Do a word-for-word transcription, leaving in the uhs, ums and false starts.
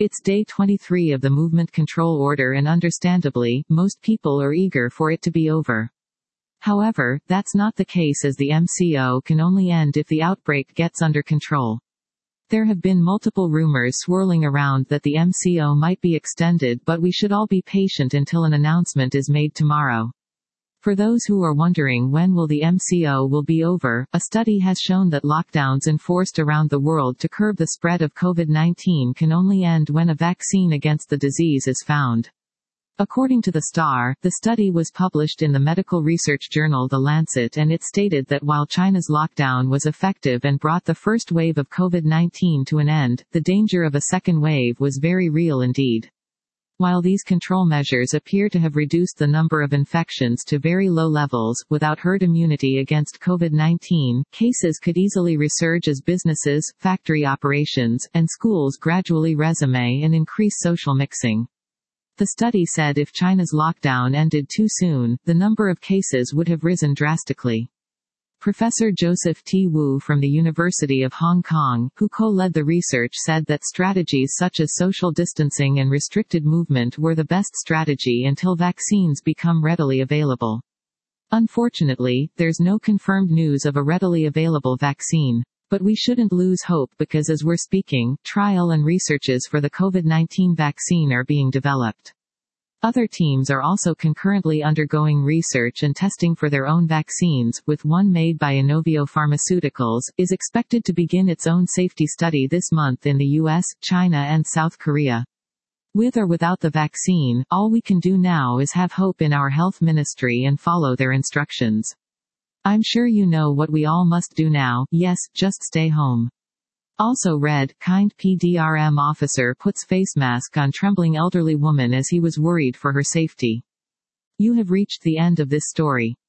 It's day twenty-three of the movement control order and understandably, most people are eager for it to be over. However, that's not the case as the M C O can only end if the outbreak gets under control. There have been multiple rumors swirling around that the M C O might be extended, but we should all be patient until an announcement is made tomorrow. For those who are wondering when will the M C O will be over, a study has shown that lockdowns enforced around the world to curb the spread of COVID nineteen can only end when a vaccine against the disease is found. According to the Star, the study was published in the medical research journal The Lancet, and it stated that while China's lockdown was effective and brought the first wave of COVID nineteen to an end, the danger of a second wave was very real indeed. While these control measures appear to have reduced the number of infections to very low levels, without herd immunity against COVID nineteen, cases could easily resurge as businesses, factory operations, and schools gradually resume and increase social mixing. The study said if China's lockdown ended too soon, the number of cases would have risen drastically. Professor Joseph T. Wu from the University of Hong Kong, who co-led the research, said that strategies such as social distancing and restricted movement were the best strategy until vaccines become readily available. Unfortunately, there's no confirmed news of a readily available vaccine. But we shouldn't lose hope because as we're speaking, trial and researches for the COVID nineteen vaccine are being developed. Other teams are also concurrently undergoing research and testing for their own vaccines, with one made by Inovio Pharmaceuticals, is expected to begin its own safety study this month in the U S, China and South Korea. With or without the vaccine, all we can do now is have hope in our health ministry and follow their instructions. I'm sure you know what we all must do now, yes, just stay home. Also read, kind P D R M officer puts face mask on trembling elderly woman as he was worried for her safety. You have reached the end of this story.